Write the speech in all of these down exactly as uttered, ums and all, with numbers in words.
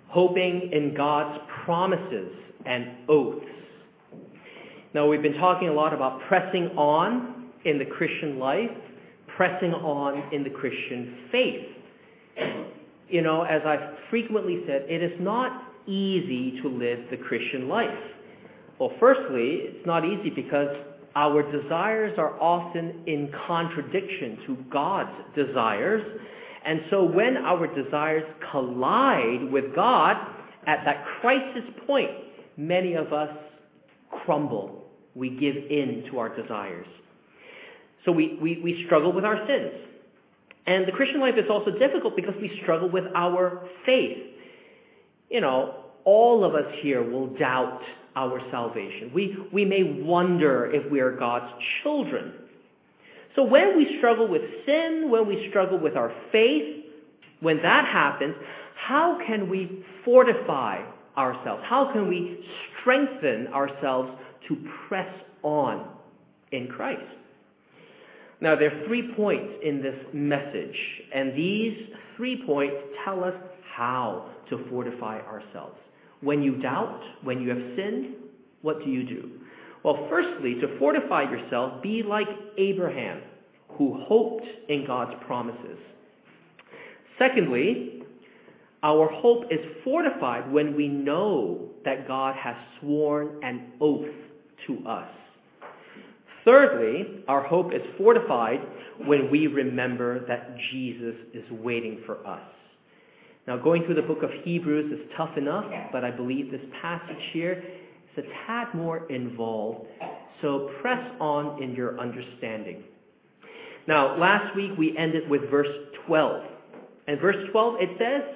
hoping in God's promises and oaths. Now, we've been talking a lot about pressing on in the Christian life, pressing on in the Christian faith. You know, as I've frequently said, it is not easy to live the Christian life. Well, firstly, it's not easy because our desires are often in contradiction to God's desires. And so when our desires collide with God, at that crisis point, many of us crumble. We give in to our desires. So we, we, we struggle with our sins. And the Christian life is also difficult because we struggle with our faith. You know, all of us here will doubt our salvation. We, we may wonder if we are God's children. So when we struggle with sin, when we struggle with our faith, when that happens, how can we fortify ourselves? How can we strengthen ourselves to press on in Christ? Now, there are three points in this message, and these three points tell us how to fortify ourselves. When you doubt, when you have sinned, what do you do? Well, firstly, to fortify yourself, be like Abraham, who hoped in God's promises. Secondly, our hope is fortified when we know that God has sworn an oath to us. Thirdly, our hope is fortified when we remember that Jesus is waiting for us. Now, going through the book of Hebrews is tough enough, but I believe this passage here is a tad more involved. So press on in your understanding. Now, last week we ended with verse twelve. And verse twelve, it says,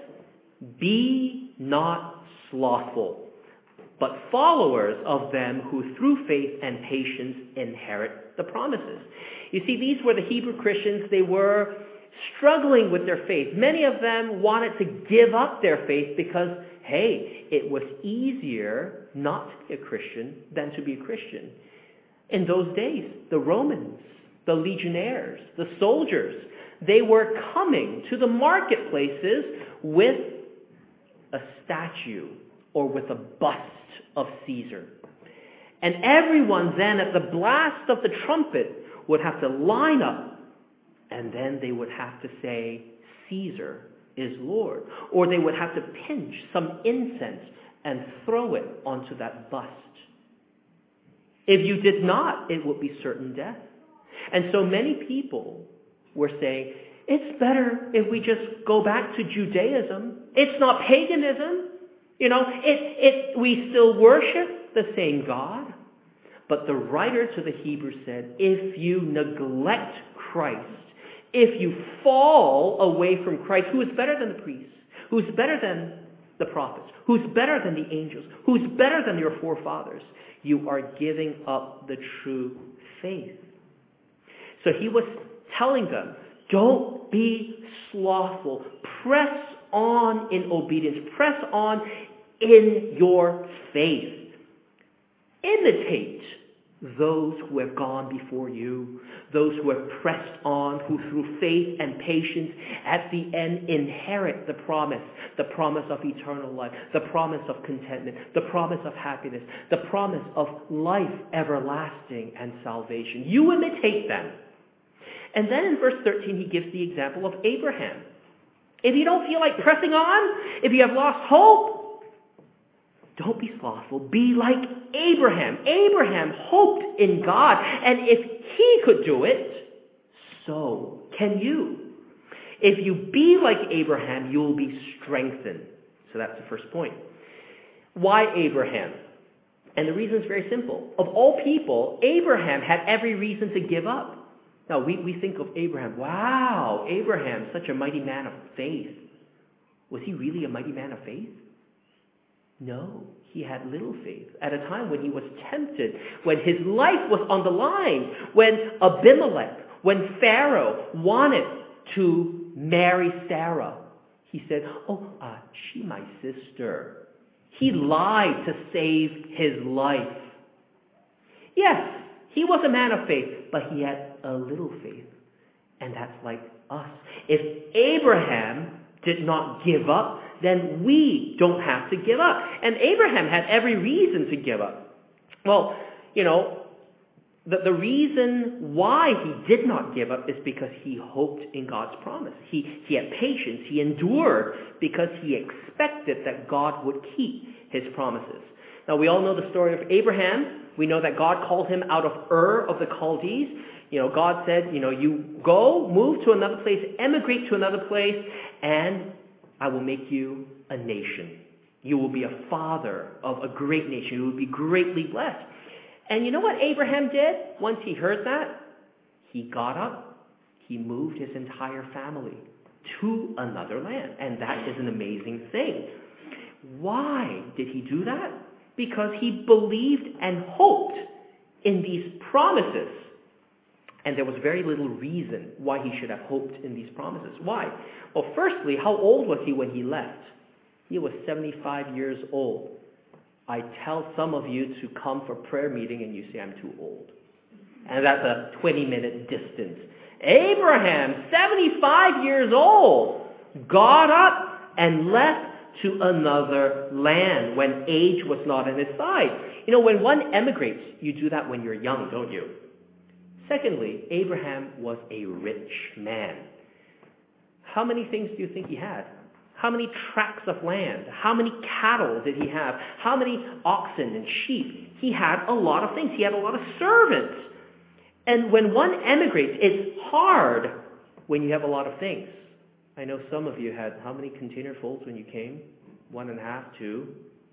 "Be not slothful, but followers of them who through faith and patience inherit the promises." You see, these were the Hebrew Christians. They were struggling with their faith. Many of them wanted to give up their faith because, hey, it was easier not to be a Christian than to be a Christian. In those days, the Romans, the legionnaires, the soldiers, they were coming to the marketplaces with a statue or with a bust of Caesar. And everyone then at the blast of the trumpet would have to line up, and then they would have to say, "Caesar is Lord." Or they would have to pinch some incense and throw it onto that bust. If you did not, it would be certain death. And so many people were saying, it's better if we just go back to Judaism. It's not paganism. You know, it, it, we still worship the same God. But the writer to the Hebrews said, if you neglect Christ, if you fall away from Christ, who is better than the priests, who's better than the prophets, who's better than the angels, who's better than your forefathers, you are giving up the true faith. So he was telling them, don't be slothful. Press on in obedience. Press on in your faith. Imitate those who have gone before you, those who have pressed on, who through faith and patience at the end inherit the promise, the promise of eternal life, the promise of contentment, the promise of happiness, the promise of life everlasting and salvation. You imitate them. And then in verse thirteen, he gives the example of Abraham. If you don't feel like pressing on, if you have lost hope, don't be slothful. Be like Abraham. Abraham hoped in God, and if he could do it, so can you. If you be like Abraham, you will be strengthened. So that's the first point. Why Abraham? And the reason is very simple. Of all people, Abraham had every reason to give up. Now, we, we think of Abraham. Wow, Abraham, such a mighty man of faith. Was he really a mighty man of faith? No, he had little faith. At a time when he was tempted, when his life was on the line, when Abimelech, when Pharaoh wanted to marry Sarah, he said, oh, uh, she my sister. He lied to save his life. Yes, he was a man of faith, but he had a little faith. And that's like us. If Abraham did not give up, then we don't have to give up. And Abraham had every reason to give up. Well, you know, the, the reason why he did not give up is because he hoped in God's promise. He, he had patience. He endured because he expected that God would keep his promises. Now, we all know the story of Abraham. We know that God called him out of Ur of the Chaldees. You know, God said, you know, you go, move to another place, emigrate to another place, and I will make you a nation. You will be a father of a great nation. You will be greatly blessed. And you know what Abraham did once he heard that? He got up. He moved his entire family to another land. And that is an amazing thing. Why did he do that? Because he believed and hoped in these promises. And there was very little reason why he should have hoped in these promises. Why? Well, firstly, how old was he when he left? He was seventy-five years old. I tell some of you to come for prayer meeting and you say, I'm too old. And that's a twenty-minute distance. Abraham, seventy-five years old, got up and left to another land when age was not on his side. You know, when one emigrates, you do that when you're young, don't you? Secondly, Abraham was a rich man. How many things do you think he had? How many tracts of land? How many cattle did he have? How many oxen and sheep? He had a lot of things. He had a lot of servants. And when one emigrates, it's hard when you have a lot of things. I know some of you had how many container folds when you came? One and a half, two,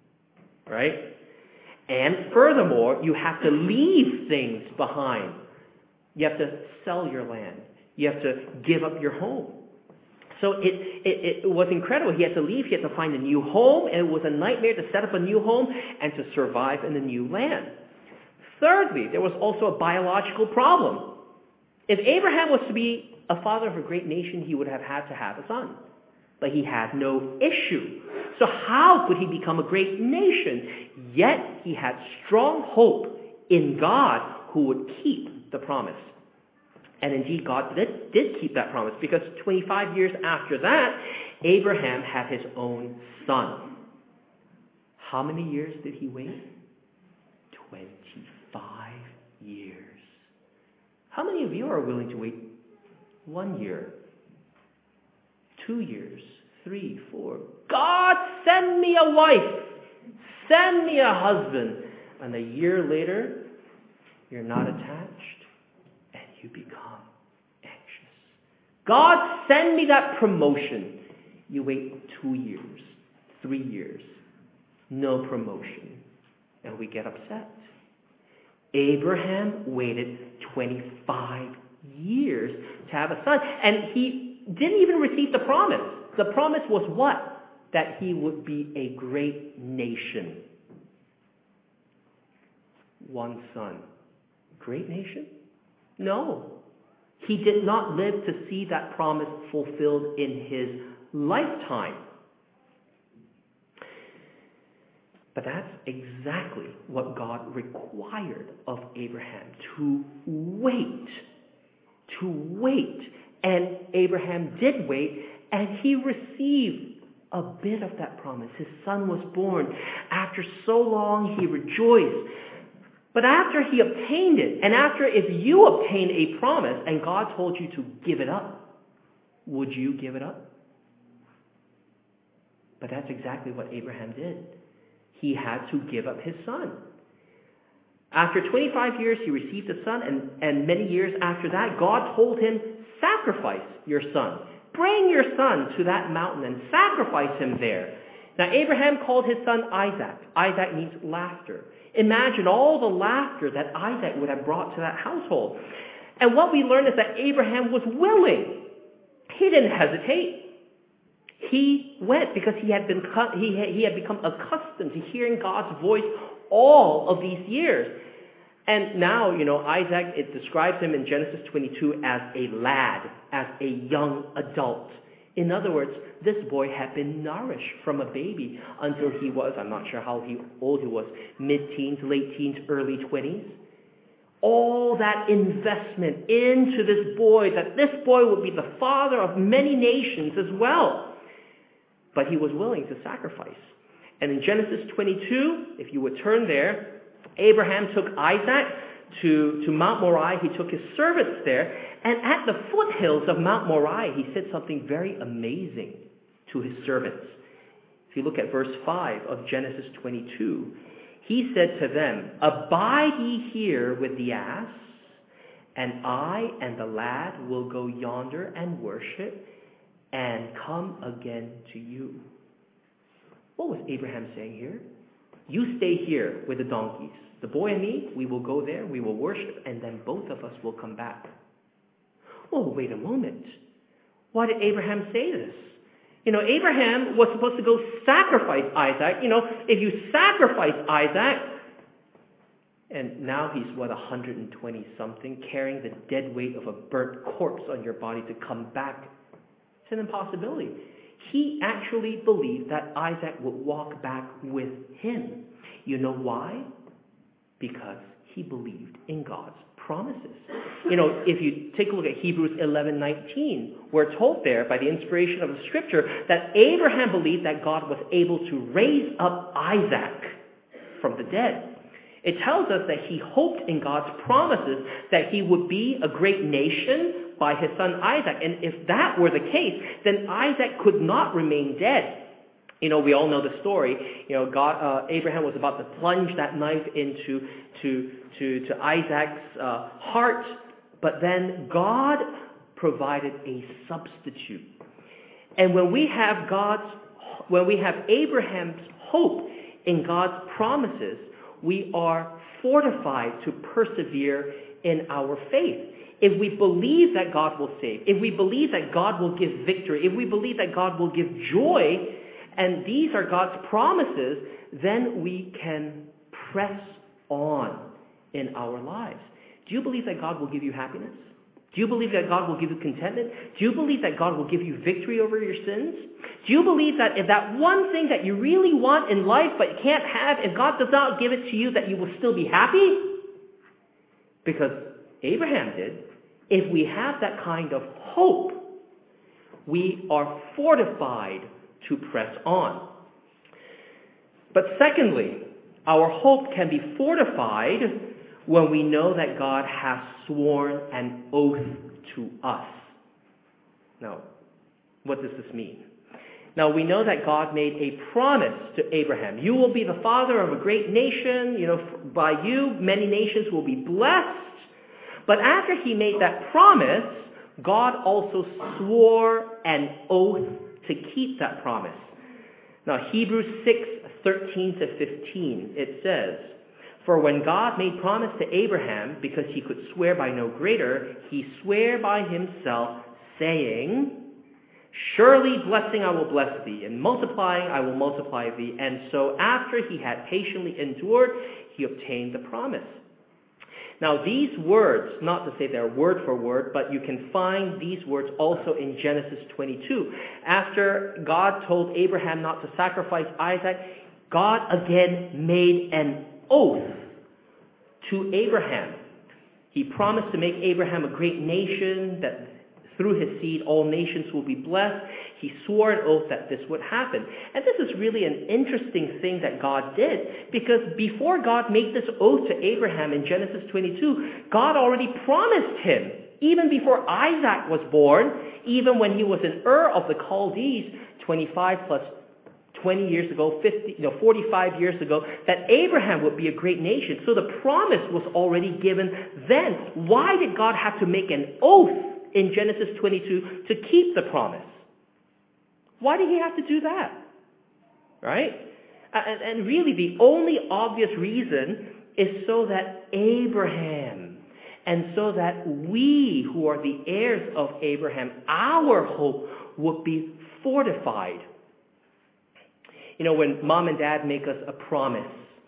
right? And furthermore, you have to leave things behind. You have to sell your land. You have to give up your home. So it, it, it was incredible. He had to leave. He had to find a new home. And it was a nightmare to set up a new home and to survive in the new land. Thirdly, there was also a biological problem. If Abraham was to be a father of a great nation, he would have had to have a son. But he had no issue. So how could he become a great nation? Yet he had strong hope in God who would keep the promise. And indeed, God did, did keep that promise, because twenty-five years after that, Abraham had his own son. How many years did he wait? twenty-five years. How many of you are willing to wait one year, two years, three, four? God, send me a wife. Send me a husband. And a year later, you're not attached. You become anxious. God, send me that promotion. You wait two years, three years, no promotion, and we get upset. Abraham waited twenty-five years to have a son, and he didn't even receive the promise. The promise was what? That he would be a great nation. One son. Great nation? No. He did not live to see that promise fulfilled in his lifetime. But that's exactly what God required of Abraham, to wait. To wait. And Abraham did wait, and he received a bit of that promise. His son was born. After so long, he rejoiced. But after he obtained it, and after if you obtain a promise and God told you to give it up, would you give it up? But that's exactly what Abraham did. He had to give up his son. After twenty-five years, he received a son, and, and many years after that, God told him, sacrifice your son. Bring your son to that mountain and sacrifice him there. Now, Abraham called his son Isaac. Isaac means laughter. Imagine all the laughter that Isaac would have brought to that household. And what we learn is that Abraham was willing. He didn't hesitate. He went because he had been he had, he had become accustomed to hearing God's voice all of these years. And now, you know, Isaac, it describes him in Genesis twenty-two as a lad, as a young adult. In other words, this boy had been nourished from a baby until he was, I'm not sure how he, old he was, mid-teens, late teens, early twenties. All that investment into this boy, that this boy would be the father of many nations as well. but he was willing to sacrifice. And in Genesis twenty-two, if you would turn there, Abraham took Isaac to, to Mount Moriah. He took his servants there. And at the foothills of Mount Moriah, he said something very amazing to his servants. If you look at verse five of Genesis twenty-two, he said to them, "Abide ye here with the ass, and I and the lad will go yonder and worship, and come again to you." What was Abraham saying here? You stay here with the donkeys. The boy and me, we will go there, we will worship, and then both of us will come back. Oh, wait a moment. Why did Abraham say this? You know, Abraham was supposed to go sacrifice Isaac. You know, if you sacrifice Isaac, and now he's, what, one hundred twenty something, carrying the dead weight of a burnt corpse on your body to come back. It's an impossibility. He actually believed that Isaac would walk back with him. You know why? Because he believed in God's promises. You know, if you take a look at Hebrews eleven nineteen, we're told there by the inspiration of the scripture that Abraham believed that God was able to raise up Isaac from the dead. It tells us that he hoped in God's promises that he would be a great nation by his son Isaac. And if that were the case, then Isaac could not remain dead. You know, we all know the story. You know, God, uh, Abraham was about to plunge that knife into to to, to Isaac's uh, heart, but then God provided a substitute. And when we have God's, when we have Abraham's hope in God's promises, we are fortified to persevere in our faith. If we believe that God will save, if we believe that God will give victory, if we believe that God will give joy, and these are God's promises, then we can press on in our lives. Do you believe that God will give you happiness? Do you believe that God will give you contentment? Do you believe that God will give you victory over your sins? Do you believe that if that one thing that you really want in life but can't have, if God does not give it to you, that you will still be happy? Because Abraham did. If we have that kind of hope, we are fortified to press on. But secondly, our hope can be fortified when we know that God has sworn an oath to us. Now, what does this mean? Now, we know that God made a promise to Abraham. You will be the father of a great nation. You know, by you, many nations will be blessed. But after he made that promise, God also swore an oath to keep that promise. Now, Hebrews six, thirteen to fifteen, it says, "For when God made promise to Abraham, because he could swear by no greater, he sware by himself, saying, Surely blessing I will bless thee, and multiplying I will multiply thee. And so after he had patiently endured, he obtained the promise." Now these words, not to say they're word for word, but you can find these words also in Genesis twenty-two. After God told Abraham not to sacrifice Isaac, God again made an oath to Abraham. He promised to make Abraham a great nation, that through his seed all nations will be blessed. He swore an oath that this would happen. And this is really an interesting thing that God did, because before God made this oath to Abraham in Genesis twenty-two, God already promised him, even before Isaac was born, even when he was in Ur of the Chaldees, twenty-five plus twenty years ago, fifty, you know, forty-five years ago, that Abraham would be a great nation. So the promise was already given then. Why did God have to make an oath in Genesis twenty-two to keep the promise? Why did he have to do that? Right? And, and really the only obvious reason is so that Abraham, and so that we who are the heirs of Abraham, our hope would be fortified. You know, when mom and dad make us a promise,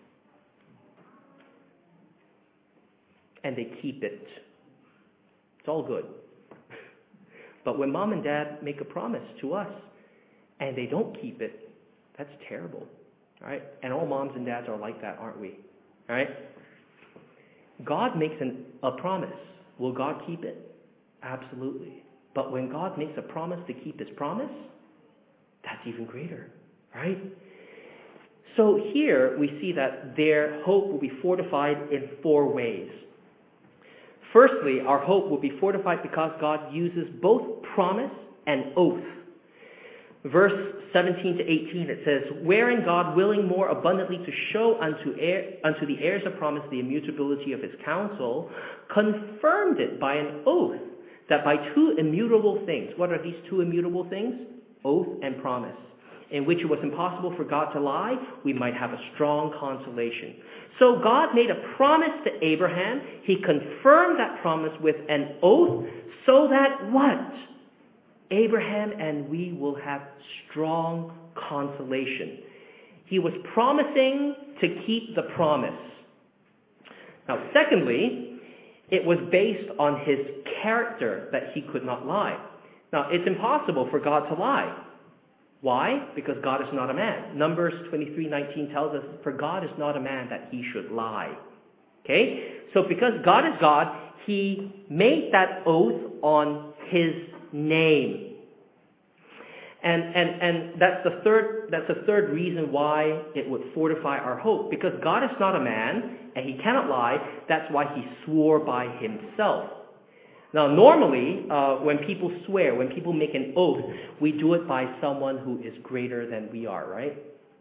and they keep it, it's all good. But when mom and dad make a promise to us, and they don't keep it, that's terrible. All right? And all moms and dads are like that, aren't we? All right? God makes an, a promise. Will God keep it? Absolutely. But when God makes a promise to keep his promise, that's even greater, right? So here we see that their hope will be fortified in four ways. Firstly, our hope will be fortified because God uses both promise and oath. Verse seventeen to eighteen, it says, wherein God, willing more abundantly to show unto, heir, unto the heirs of promise the immutability of his counsel, confirmed it by an oath, that by two immutable things. What are these two immutable things? Oath and promise. In which it was impossible for God to lie, we might have a strong consolation. So God made a promise to Abraham. He confirmed that promise with an oath, so that what? Abraham and we will have strong consolation. He was promising to keep the promise. Now, secondly, it was based on his character that he could not lie. Now, it's impossible for God to lie. Why? Because God is not a man. Numbers twenty-three nineteen tells us, for God is not a man that he should lie. Okay? So because God is God, he made that oath on his name. And, and, and that's the third, that's the third reason why it would fortify our hope. Because God is not a man, and he cannot lie. That's why he swore by himself. Now, normally, uh, when people swear, when people make an oath, we do it by someone who is greater than we are, right?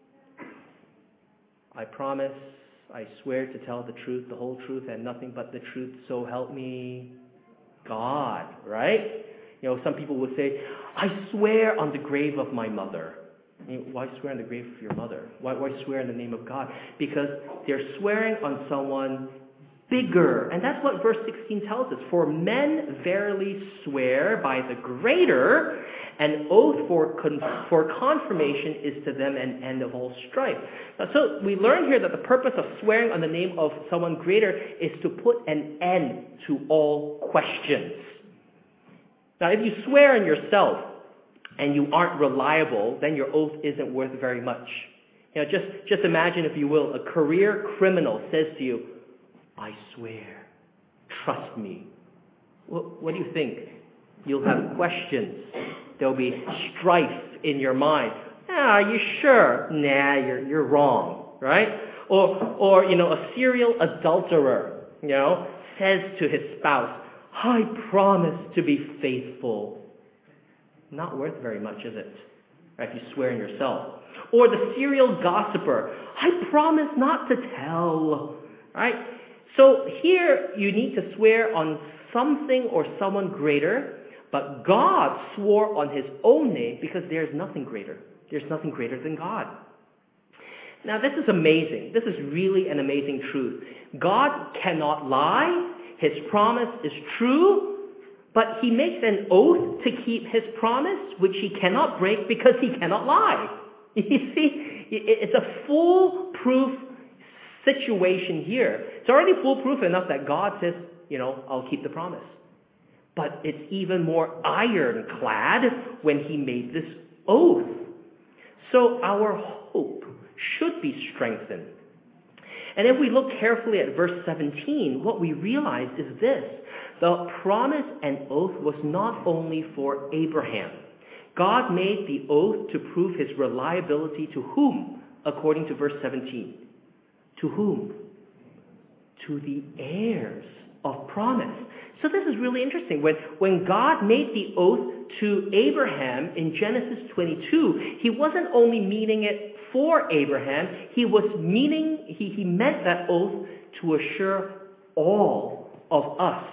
I promise, I swear to tell the truth, the whole truth, and nothing but the truth, so help me God, right? You know, some people would say, I swear on the grave of my mother. You know, why swear on the grave of your mother? Why, why swear in the name of God? Because they're swearing on someone bigger. And that's what verse sixteen tells us. For men verily swear by the greater, an oath for con- for confirmation is to them an end of all strife. Now, so we learn here that the purpose of swearing on the name of someone greater is to put an end to all questions. Now, if you swear on yourself and you aren't reliable, then your oath isn't worth very much. You know, just, just imagine, if you will, a career criminal says to you, I swear, trust me. What, what do you think? You'll have questions. There'll be strife in your mind. Ah, are you sure? Nah, you're, you're wrong, right? Or, or, you know, a serial adulterer, you know, says to his spouse, I promise to be faithful. Not worth very much, is it? Right, if you swear on yourself. Or the serial gossiper, I promise not to tell. Right? So here you need to swear on something or someone greater, but God swore on his own name because there's nothing greater. There's nothing greater than God. Now this is amazing. This is really an amazing truth. God cannot lie. His promise is true, but he makes an oath to keep his promise, which he cannot break because he cannot lie. You see, it's a foolproof situation here. It's already foolproof enough that God says, you know, I'll keep the promise. But it's even more ironclad when he made this oath. So our hope should be strengthened. And if we look carefully at verse seventeen, what we realize is this. The promise and oath was not only for Abraham. God made the oath to prove his reliability to whom? According to verse seventeen. To whom? To the heirs of promise. So this is really interesting. When, when God made the oath to Abraham in Genesis twenty-two, he wasn't only meaning it for Abraham, he was meaning, he, he meant that oath to assure all of us.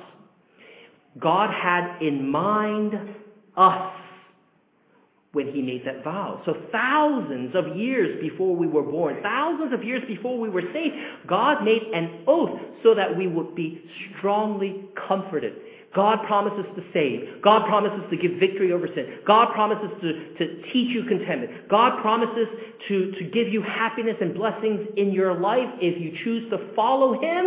God had in mind us when he made that vow. So thousands of years before we were born, thousands of years before we were saved, God made an oath so that we would be strongly comforted. God promises to save. God promises to give victory over sin. God promises to, to teach you contentment. God promises to, to give you happiness and blessings in your life if you choose to follow him.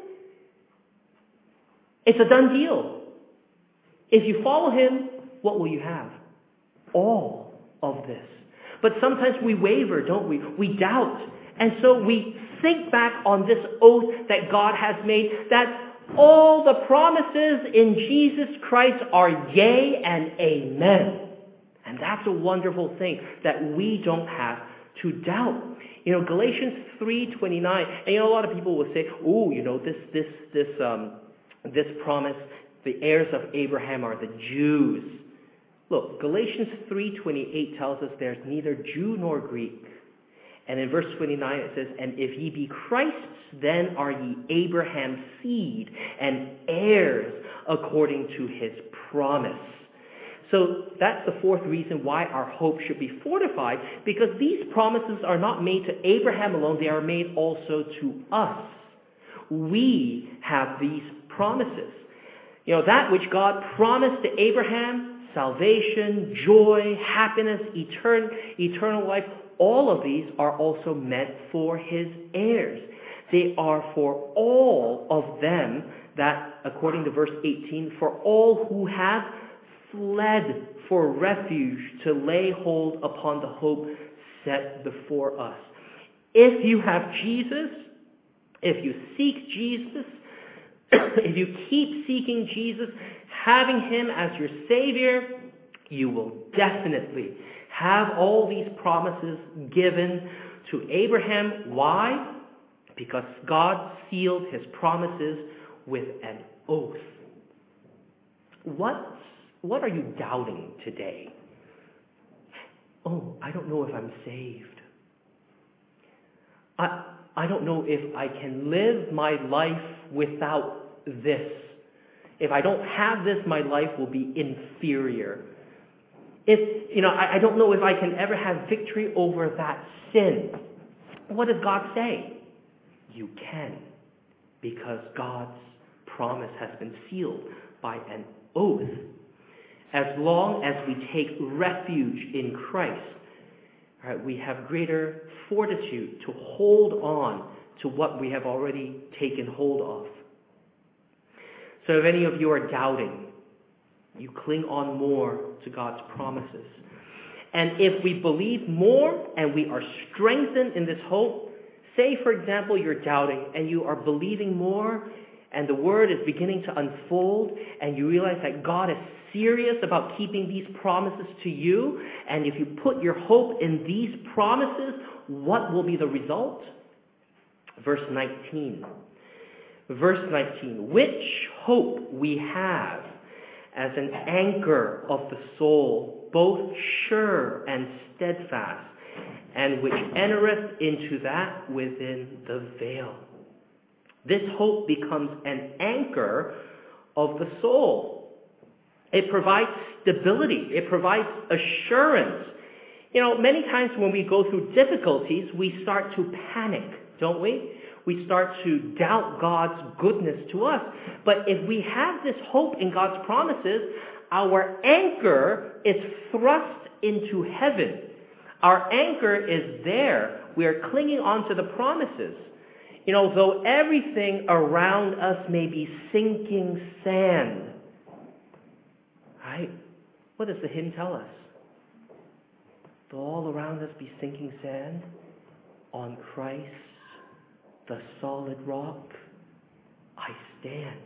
It's a done deal. If you follow him, what will you have? All of this. But sometimes we waver, don't we? We doubt. And so we think back on this oath that God has made, that all the promises in Jesus Christ are yea and amen. And And that's a wonderful thing that we don't have to doubt. You know, Galatians three twenty-nine, and you know, a lot of people will say, oh, you know, this, this, this, um, this promise, the heirs of Abraham are the Jews. Look, Galatians three twenty-eight tells us there's neither Jew nor Greek. And in verse twenty-nine it says, and if ye be Christ's, then are ye Abraham's seed and heirs according to his promise. So that's the fourth reason why our hope should be fortified, because these promises are not made to Abraham alone, they are made also to us. We have these promises. You know, that which God promised to Abraham, salvation, joy, happiness, etern- eternal life, all of these are also meant for his heirs. They are for all of them that, according to verse eighteen, for all who have fled for refuge to lay hold upon the hope set before us. If you have Jesus, if you seek Jesus, if you keep seeking Jesus, having him as your Savior, you will definitely have all these promises given to Abraham. Why? Because God sealed his promises with an oath. What, what are you doubting today? Oh, I don't know if I'm saved. I, I don't know if I can live my life without this. If I don't have this, my life will be inferior. If, you know, I, I don't know if I can ever have victory over that sin. What does God say? You can, because God's promise has been sealed by an oath. As long as we take refuge in Christ, right, we have greater fortitude to hold on to what we have already taken hold of. So if any of you are doubting, you cling on more to God's promises. And if we believe more and we are strengthened in this hope, say, for example, you're doubting and you are believing more and the word is beginning to unfold and you realize that God is serious about keeping these promises to you, and if you put your hope in these promises, what will be the result? Verse nineteen. Verse nineteen. Which hope we have as an anchor of the soul, both sure and steadfast, and which entereth into that within the veil. This hope becomes an anchor of the soul. It provides stability. It provides assurance. You know, many times when we go through difficulties, we start to panic, don't we? We start to doubt God's goodness to us. But if we have this hope in God's promises, our anchor is thrust into heaven. Our anchor is there. We are clinging on to the promises. You know, though everything around us may be sinking sand, right? What does the hymn tell us? Though all around us be sinking sand, on Christ, the solid rock, I stand.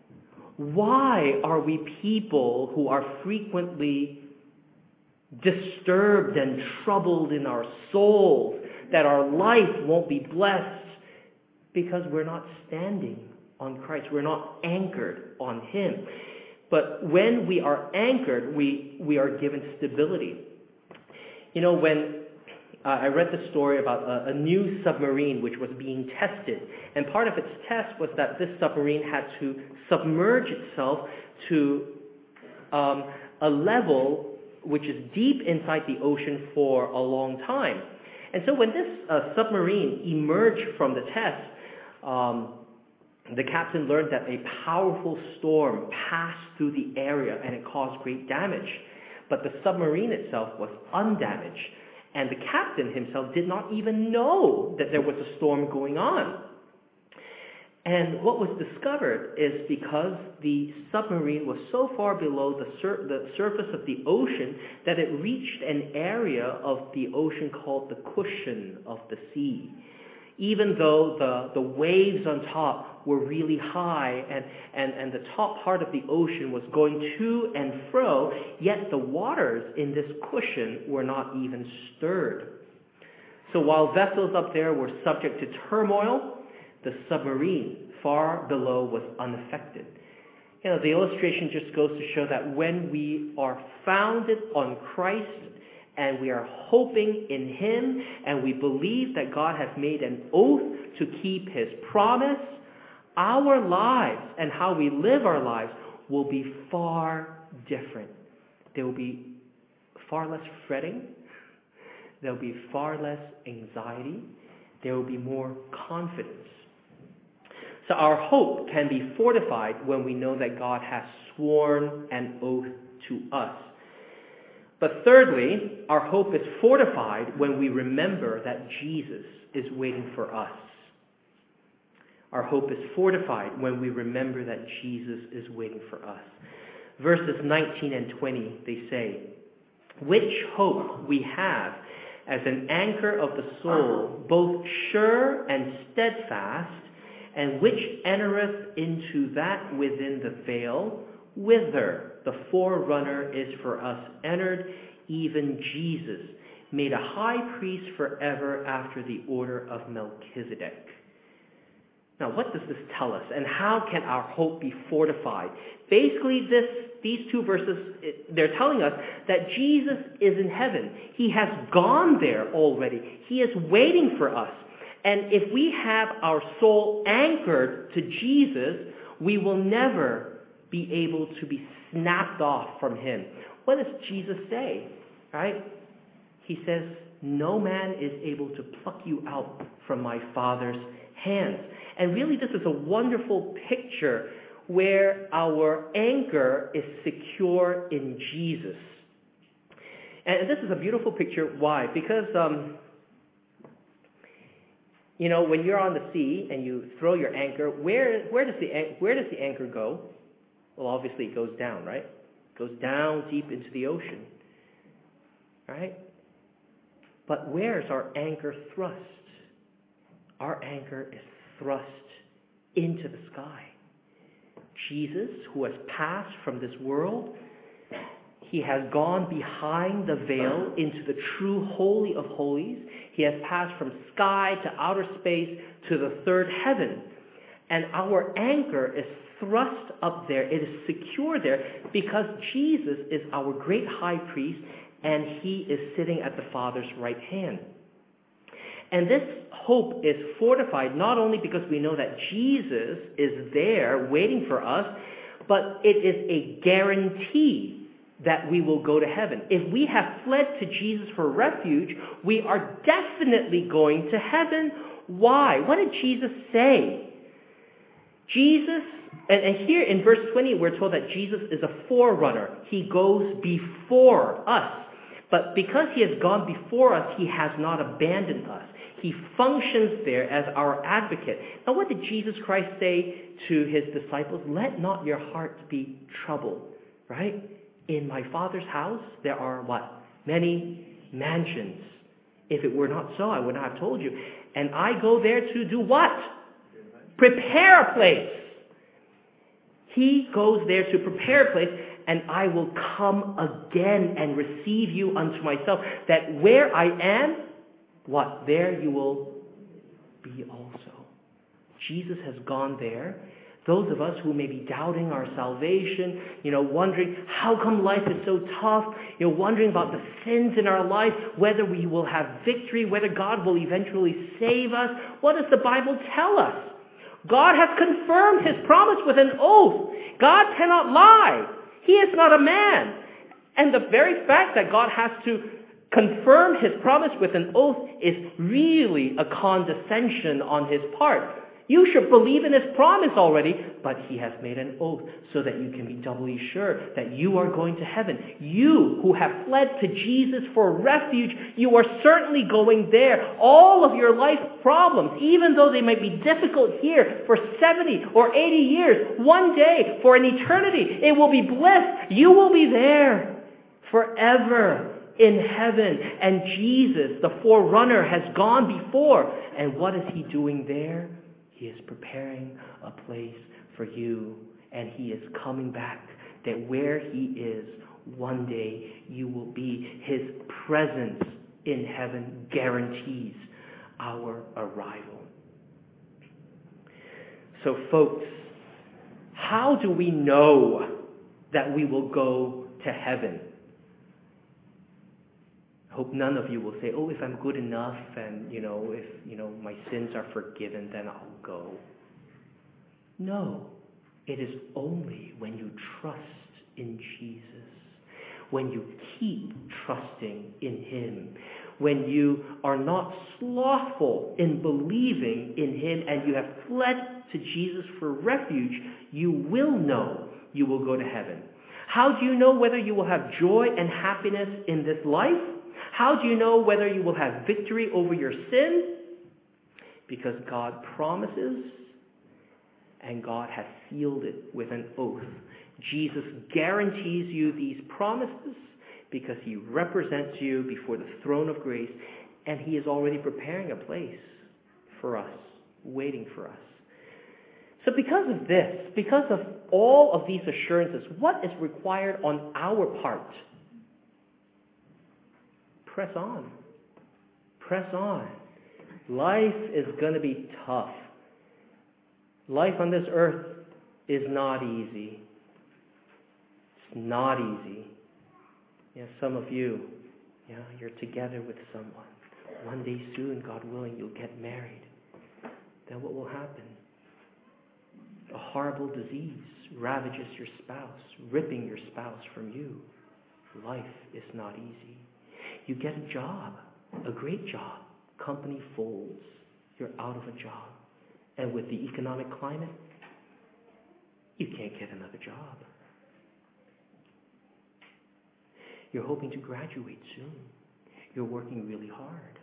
Why are we people who are frequently disturbed and troubled in our souls, that our life won't be blessed? Because we're not standing on Christ. We're not anchored on him. But when we are anchored, we, we are given stability. You know, when uh, I read the story about a, a new submarine which was being tested, and part of its test was that this submarine had to submerge itself to um, a level which is deep inside the ocean for a long time. And so when this uh, submarine emerged from the test, um, the captain learned that a powerful storm passed through the area and it caused great damage. But the submarine itself was undamaged. And the captain himself did not even know that there was a storm going on. And what was discovered is because the submarine was so far below the, sur- the surface of the ocean that it reached an area of the ocean called the cushion of the sea. Even though the, the waves on top were really high and, and, and the top part of the ocean was going to and fro, yet the waters in this cushion were not even stirred. So while vessels up there were subject to turmoil, the submarine far below was unaffected. You know, the illustration just goes to show that when we are founded on Christ and we are hoping in Him and we believe that God has made an oath to keep His promise, our lives and how we live our lives will be far different. There will be far less fretting. There will be far less anxiety. There will be more confidence. So our hope can be fortified when we know that God has sworn an oath to us. But thirdly, our hope is fortified when we remember that Jesus is waiting for us. Our hope is fortified when we remember that Jesus is waiting for us. Verses nineteen and twenty, they say, "Which hope we have as an anchor of the soul, both sure and steadfast, and which entereth into that within the veil, whither the forerunner is for us entered, even Jesus, made a high priest forever after the order of Melchizedek." Now, what does this tell us? And how can our hope be fortified? Basically, this, these two verses, they're telling us that Jesus is in heaven. He has gone there already. He is waiting for us. And if we have our soul anchored to Jesus, we will never be able to be snapped off from Him. What does Jesus say? Right? He says, "No man is able to pluck you out from my Father's hands." And really, this is a wonderful picture where our anchor is secure in Jesus. And this is a beautiful picture. Why? Because, um, you know, when you're on the sea and you throw your anchor, where where does the where does the anchor go? Well, obviously it goes down, right? It goes down deep into the ocean, right? But where is our anchor thrust? Our anchor is thrust into the sky. Jesus, who has passed from this world, He has gone behind the veil into the true Holy of Holies. He has passed from sky to outer space to the third heaven. And our anchor is thrust up there. It is secure there because Jesus is our great high priest and He is sitting at the Father's right hand. And this hope is fortified not only because we know that Jesus is there waiting for us, but it is a guarantee that we will go to heaven. If we have fled to Jesus for refuge, we are definitely going to heaven. Why? What did Jesus say? Jesus, and, and here in verse twenty, we're told that Jesus is a forerunner. He goes before us. But because He has gone before us, He has not abandoned us. He functions there as our advocate. Now, what did Jesus Christ say to His disciples? "Let not your hearts be troubled." Right? "In my Father's house, there are" what? "Many mansions. If it were not so, I would not have told you. And I go there to do what? Prepare a place." He goes there to prepare a place, "and I will come again and receive you unto myself, that where I am," what? "There you will be also." Jesus has gone there. Those of us who may be doubting our salvation, you know, wondering how come life is so tough, you know, wondering about the sins in our life, whether we will have victory, whether God will eventually save us. What does the Bible tell us? God has confirmed His promise with an oath. God cannot lie. He is not a man. And the very fact that God has to confirm His promise with an oath is really a condescension on His part. You should believe in His promise already, but He has made an oath so that you can be doubly sure that you are going to heaven. You who have fled to Jesus for refuge, you are certainly going there. All of your life problems, even though they might be difficult here for seventy or eighty years, one day for an eternity, it will be bliss. You will be there forever in heaven. And Jesus, the forerunner, has gone before. And what is he doing there? He is preparing a place for you. And he is coming back. That where he is, one day you will be. His presence in heaven guarantees our arrival. So folks, how do we know that we will go to heaven? I hope none of you will say, oh, if I'm good enough and, you know, if, you know, my sins are forgiven, then I'll go. No, it is only when you trust in Jesus, when you keep trusting in him, when you are not slothful in believing in him and you have fled to Jesus for refuge, you will know you will go to heaven. How do you know whether you will have joy and happiness in this life? How do you know whether you will have victory over your sin? Because God promises and God has sealed it with an oath. Jesus guarantees you these promises because he represents you before the throne of grace, and he is already preparing a place for us, waiting for us. So because of this, because of all of these assurances, what is required on our part? Press on. Press on. Life is going to be tough. Life on this earth is not easy. It's not easy. Yeah, some of you, yeah, you're together with someone. One day soon, God willing, you'll get married. Then what will happen? A horrible disease ravages your spouse, ripping your spouse from you. Life is not easy. You get a job, a great job. Company folds. You're out of a job. And with the economic climate, you can't get another job. You're hoping to graduate soon. You're working really hard.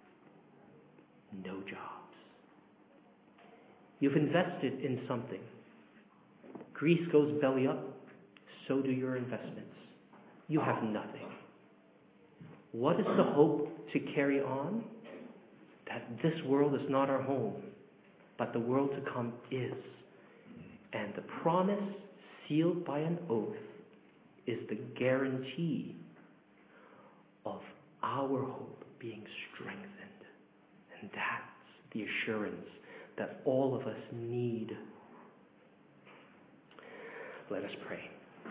No jobs. You've invested in something. Grease goes belly up, so do your investments. You have nothing. What is the hope to carry on? That this world is not our home, but the world to come is. And the promise sealed by an oath is the guarantee of our hope being strengthened. And that's the assurance that all of us need. Let us pray.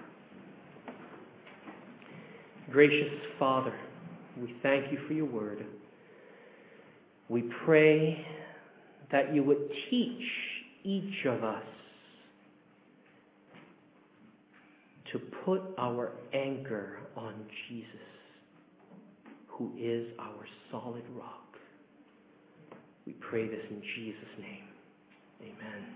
Gracious Father, we thank you for your word. We pray that you would teach each of us to put our anchor on Jesus, who is our solid rock. We pray this in Jesus' name. Amen.